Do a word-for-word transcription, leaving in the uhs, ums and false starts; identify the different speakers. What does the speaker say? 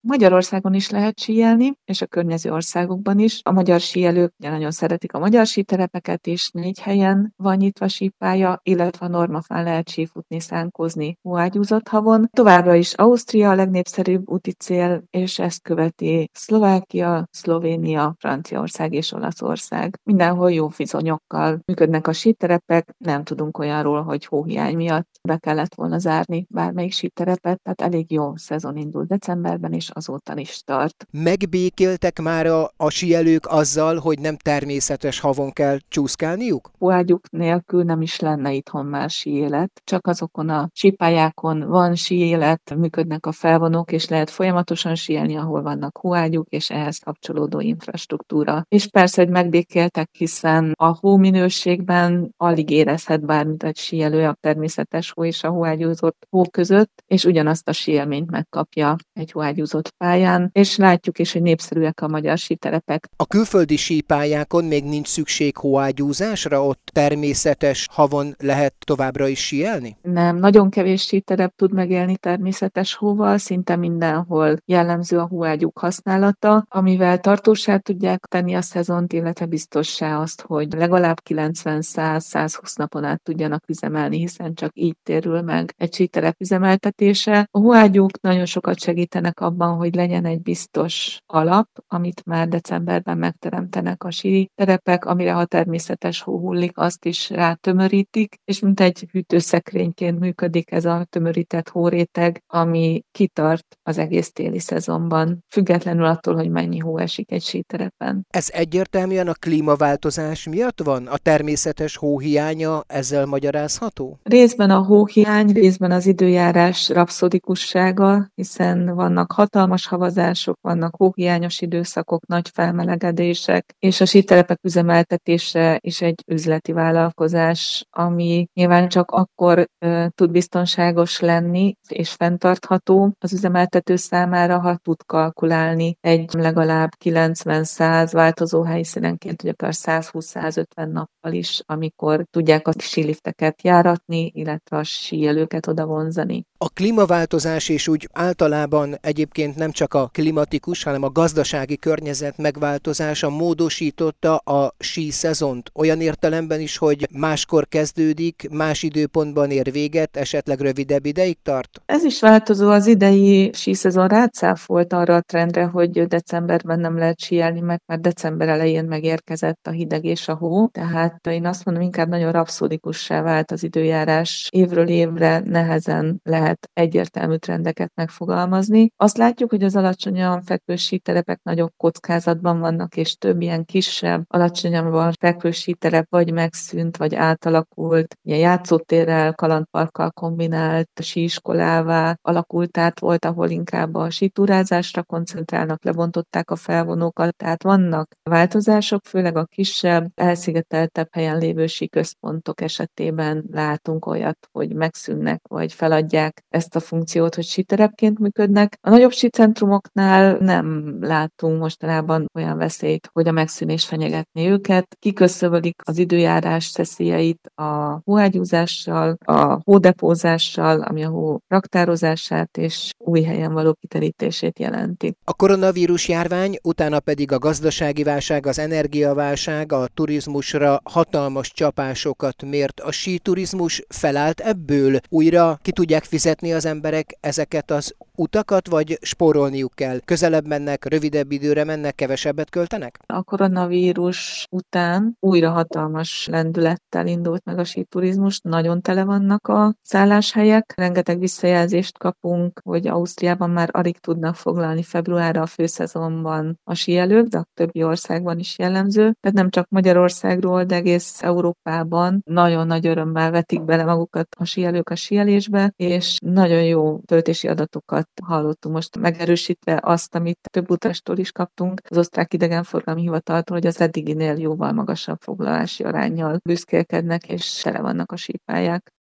Speaker 1: Magyarországon is lehet síelni, és a környező országokban is. A magyar síelők ugye nagyon szeretik a magyar síterepeket is, négy helyen van nyitva sípálya, illetve a Normafán lehet sífutni, szánkózni hóágyúzott havon. Továbbra is Ausztria a legnépszerűbb úti cél, és ezt követi Szlovákia, Szlovénia, Franciaország és Olaszország. Mindenhol jó viszonyokkal működnek a síterepek, nem tudunk olyanról, hogy hóhiány miatt be kellett volna zárni bármelyik síterepet, tehát elég jó szezon indult decemberben, és azóta is tart.
Speaker 2: Megbékéltek már a, a síelők azzal, hogy nem természetes havon kell csúszkálniuk?
Speaker 1: Hóágyuk nélkül nem is lenne itthon már síélet, csak azokon a sípályákon van síélet, működnek a felvonók, és lehet folyamatosan síelni, ahol vannak hóágyuk, és ehhez kapcsolódó infrastruktúra. És persze, hogy megbékéltek, hiszen a hóminőségben alig érezhet bármit egy síelő a természetes hó és a hóágyúzott hó között, és ugyanazt a síelményt megkapja egy hóágyúzott pályán, és látjuk is, hogy népszerűek a magyar síterepek.
Speaker 2: A külföldi sípályákon még nincs szükség hóágyúzásra, ott természetes havon lehet továbbra is síelni?
Speaker 1: Nem, nagyon kevés síterep tud megélni természetes hóval, szinte mindenhol jellemző a hóágyúk használata, amivel tartósá tudják tenni a szezont, illetve biztossá azt, hogy legalább kilencven-száz-százhúsz napon át tudjanak üzemelni, hiszen csak így térül meg egy síterep üzemeltetése. A hóágyúk nagyon sokat segítenek abban, hogy legyen egy biztos alap, amit már decemberben megteremtenek a síterepek, amire ha természetes hó hullik, azt is rátömörítik, és mint egy hűtőszekrényként működik ez a tömörített hóréteg, ami kitart az egész téli szezonban, függetlenül attól, hogy mennyi hó esik egy síterepen.
Speaker 2: Ez egyértelműen a klímaváltozás miatt van? A természetes hóhiánya ezzel magyarázható?
Speaker 1: Részben a hóhiány, részben az időjárás rapszodikussága, hiszen vannak hatalmas havazások, vannak hóhiányos időszakok, nagy felmelegedések, és a síterepek üzemeltetése is egy üzleti vállalkozás, ami nyilván csak akkor uh, tud biztonságos lenni és fenntartható az üzemeltető számára, ha tud kalkulálni egy legalább kilencven-száz változó helyszínenként, hogy akár százhúsz-százötven nappal is, amikor tudják a sílifteket járatni, illetve a síelőket oda vonzani.
Speaker 2: A klímaváltozás és úgy általában egyébként nem csak a klimatikus, hanem a gazdasági környezet megváltozása módosította a sí szezont. Olyan értelemben is, hogy máskor kezdődik, más időpontban ér véget, esetleg rövidebb ideig tart?
Speaker 1: Ez is változó, az idei síszezon rácáfolt arra a trendre, hogy decemberben nem lehet síelni, meg már december elején megérkezett a hideg és a hó, tehát én azt mondom, inkább nagyon rapszodikussá vált az időjárás. Évről évre nehezen lehet egyértelmű trendeket megfogalmazni. Azt látjuk, hogy az alacsonyan fekvő síterepek nagyobb kockázatban vannak, és több ilyen kisebb, alacsonyabban fekvő síterep vagy megszűnt, vagy átalakult, ilyen játszótérrel, kalandparkkal kombinált síiskolává alakult, tehát volt, ahol inkább a sítúrázásra koncentrálnak, lebontották a felvonókat, tehát vannak változások, főleg a kisebb, elszigeteltebb helyen lévő síközpontok esetében látunk olyat, hogy megszűnnek, vagy feladják ezt a funkciót, hogy síterepként működnek. A nagyobb sícentrumoknál nem látunk mostanában olyan veszélyt, hogy a megszűnés fenyegetné őket. Kiköszövölik az időjárás szeszélyeit a hóágyúzással, a hódepózással, ami a hó raktározását és új helyen való kiterítését jelenti.
Speaker 2: A koronavírus járvány, utána pedig a gazdasági válság, az energiaválság a turizmusra hatalmas csapásokat mért. A síturizmus felállt ebből? Újra ki tudják fizetni az emberek ezeket az utakat, vagy spórolniuk kell? Közelebb mennek, rövidebb időre mennek, kevesebbet költenek?
Speaker 1: A koronavírus után újra hatalmas lendülettel indult meg a síturizmus, nagyon tele vannak a szálláshelyek, rengeteg visszajelzést kapunk, hogy Ausztriában már alig tudnak foglalni februárra a főszezonban a síelők, de a többi országban is jellemző. Tehát nem csak Magyarországról, de egész Európában nagyon nagy örömmel vetik bele magukat a síelők a síelésbe, és nagyon jó töltési adatokat hallottunk most, megerősítve azt, amit több utastól is kaptunk az osztrák idegenforgalmi hivataltól, hogy az eddiginél jóval magasabb foglalási aránnyal büszkélkednek, és tele vannak a sípályák.